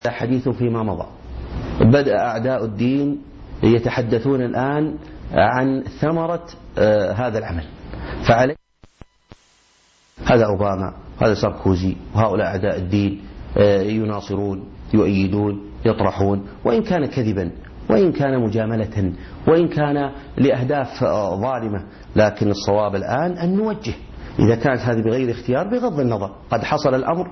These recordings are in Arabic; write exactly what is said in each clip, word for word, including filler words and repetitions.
حديث فيما مضى. بدأ أعداء الدين يتحدثون الآن عن ثمرة آه هذا العمل. فعليه هذا أوباما، هذا ساركوزي، وهؤلاء أعداء الدين آه يناصرون، يؤيدون، يطرحون، وإن كان كذبا، وإن كان مجاملة، وإن كان لأهداف آه ظالمة، لكن الصواب الآن أن نوجه. إذا كانت هذه بغير اختيار بغض النظر، قد حصل الأمر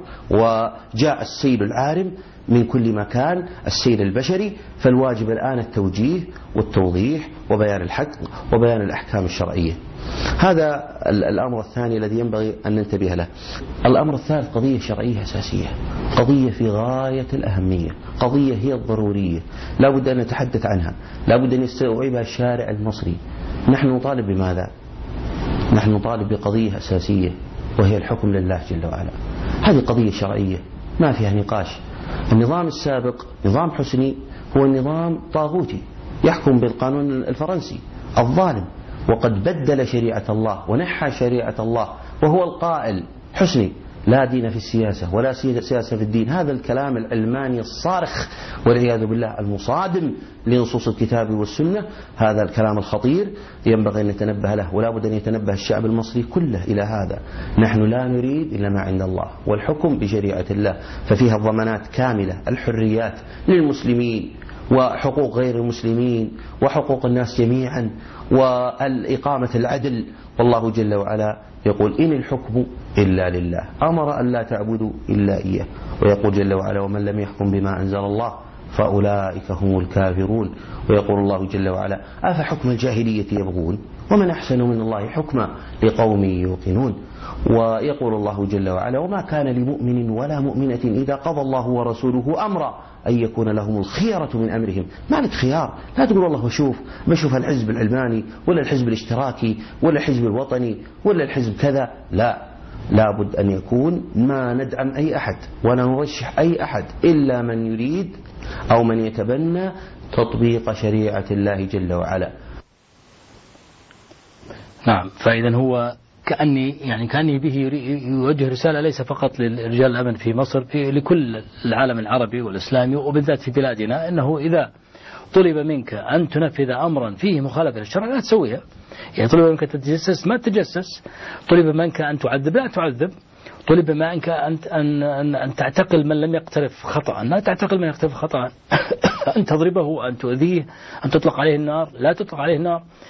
وجاء السيل العارم من كل مكان، السيل البشري، فالواجب الآن التوجيه والتوضيح وبيان الحق وبيان الأحكام الشرعية. هذا الأمر الثاني الذي ينبغي أن ننتبه له. الأمر الثالث قضية شرعية أساسية، قضية في غاية الأهمية، قضية هي الضرورية، لا بد أن نتحدث عنها، لا بد أن يستوعبها الشارع المصري. نحن نطالب بماذا؟ نحن نطالب بقضية أساسية، وهي الحكم لله جل وعلا. هذه قضية شرعية ما فيها نقاش. النظام السابق نظام حسني هو النظام طاغوتي يحكم بالقانون الفرنسي الظالم، وقد بدل شريعة الله ونحى شريعة الله، وهو القائل حسني لا دين في السياسة ولا سياسة في الدين. هذا الكلام العلماني الصارخ والعياذ بالله المصادم لنصوص الكتاب والسنة، هذا الكلام الخطير ينبغي أن نتنبه له، ولا بد أن يتنبه الشعب المصري كله إلى هذا. نحن لا نريد إلا ما عند الله، والحكم بشريعة الله ففيها الضمانات كاملة، الحريات للمسلمين وحقوق غير المسلمين وحقوق الناس جميعا، والإقامة العدل. والله جل وعلا يقول إن الحكم إلا لله، أمر أن لا تعبدوا إلا إياه، ويقول جل وعلا ومن لم يحكم بما أنزل الله فأولئك هم الكافرون. ويقول الله جل وعلا أفحكم الجاهلية يبغون ومن أحسن من الله حكما لقوم يوقنون. ويقول الله جل وعلا وما كان لمؤمن ولا مؤمنة إذا قضى الله ورسوله أمرا أن يكون لهم الخيرة من أمرهم. ما لك خيار، لا تقول والله بشوف بشوف الحزب العلماني ولا الحزب الاشتراكي ولا الحزب الوطني ولا الحزب كذا. لا، لابد أن يكون ما ندعم أي أحد ولا نرشح أي أحد إلا من يريد أو من يتبنى تطبيق شريعة الله جل وعلا. نعم، فإذا هو كأني يعني كأني به يوجه رسالة ليس فقط لرجال الأمن في مصر، في لكل العالم العربي والإسلامي وبالذات في بلادنا، أنه إذا طلب منك أن تنفذ أمرا فيه مخالفة للشرع لا تسويها. يعني طلب منك تتجسس ما تتجسس، طلب منك أن تعذب لا تعذب، طلب منك أن أن أن, أن تعتقل من لم يقترف خطأ لا تعتقل من يقترف خطأ، أن تضربه، أن تؤذيه، أن تطلق عليه النار لا تطلق عليه النار.